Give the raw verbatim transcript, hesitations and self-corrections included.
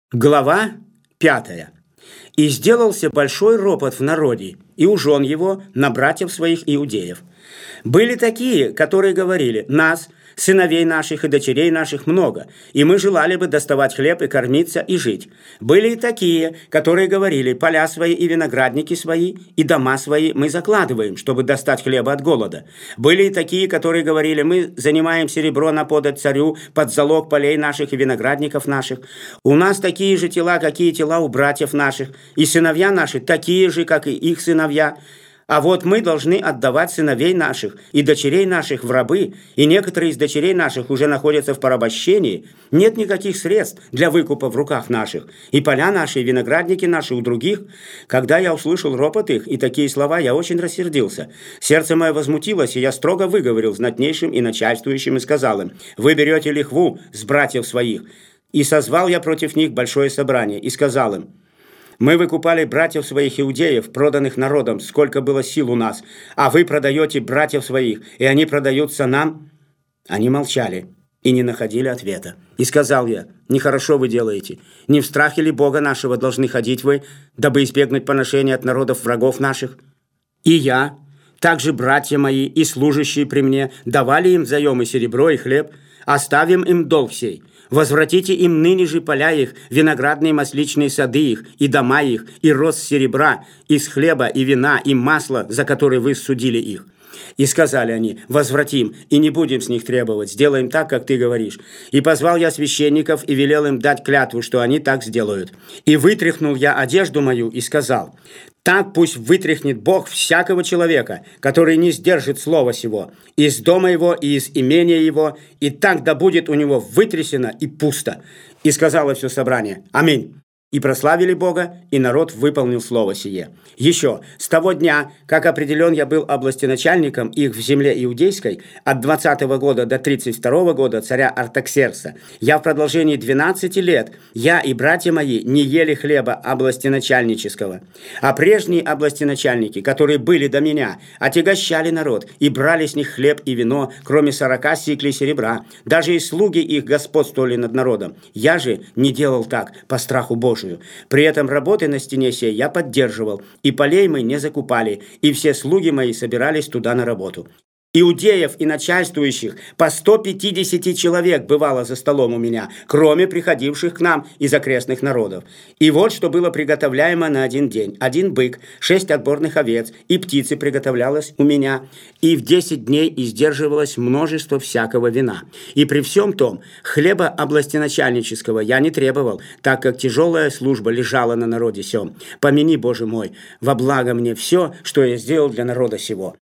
Глава пятая. «И сделался большой ропот в народе, и ужен его на братьев своих иудеев. Были такие, которые говорили: нас, сыновей наших и дочерей наших много, и мы желали бы доставать хлеб и кормиться и жить. Были и такие, которые говорили: поля свои и виноградники свои и дома свои мы закладываем, чтобы достать хлеба от голода. Были и такие, которые говорили: мы занимаем серебро на подать царю под залог полей наших и виноградников наших. У нас такие же тела, какие тела у братьев наших, и сыновья наши такие же, как и их сыновья. А вот мы должны отдавать сыновей наших и дочерей наших в рабы, и некоторые из дочерей наших уже находятся в порабощении. Нет никаких средств для выкупа в руках наших, и поля наши, и виноградники наши у других. Когда я услышал ропот их и такие слова, я очень рассердился. Сердце мое возмутилось, и я строго выговорил знатнейшим и начальствующим и сказал им: вы берете лихву с братьев своих. И созвал я против них большое собрание, и сказал им: мы выкупали братьев своих иудеев, проданных народом, сколько было сил у нас, а вы продаете братьев своих, и они продаются нам. Они молчали и не находили ответа. И сказал я: нехорошо вы делаете. Не в страхе ли Бога нашего должны ходить вы, дабы избегнуть поношения от народов врагов наших? И я, также братья мои и служащие при мне, давали им взаимы серебро и хлеб, оставим им долг сей. Возвратите им ныне же поля их, виноградные масличные сады их, и дома их, и рост серебра, из хлеба и вина, и масла, за которые вы судили их. И сказали они: возвратим, и не будем с них требовать, сделаем так, как ты говоришь. И позвал я священников, и велел им дать клятву, что они так сделают. И вытряхнул я одежду мою, и сказал: так пусть вытряхнет Бог всякого человека, который не сдержит слова сего, из дома его и из имения его, и так да будет у него вытрясено и пусто. И сказало все собрание: аминь. И прославили Бога, и народ выполнил слово сие. Еще, с того дня, как определен я был областеначальником их в земле иудейской, от двадцатого года до тридцать второго года царя Артаксеркса, я в продолжении двенадцати лет, я и братья мои, не ели хлеба областеначальнического. А прежние областеначальники, которые были до меня, отягощали народ и брали с них хлеб и вино, кроме сорока сиклей серебра. Даже и слуги их господствовали над народом. Я же не делал так по страху Божию. При этом работы на стене сей я поддерживал, и полей мы не закупали, и все слуги мои собирались туда на работу. Иудеев и начальствующих по сто пятьдесят человек бывало за столом у меня, кроме приходивших к нам из окрестных народов. И вот что было приготовляемо на один день: один бык, шесть отборных овец, и птицы приготовлялось у меня, и в десять дней издерживалось множество всякого вина. И при всем том хлеба областеначальнического я не требовал, так как тяжелая служба лежала на народе сем. Помяни, Боже мой, во благо мне все, что я сделал для народа сего.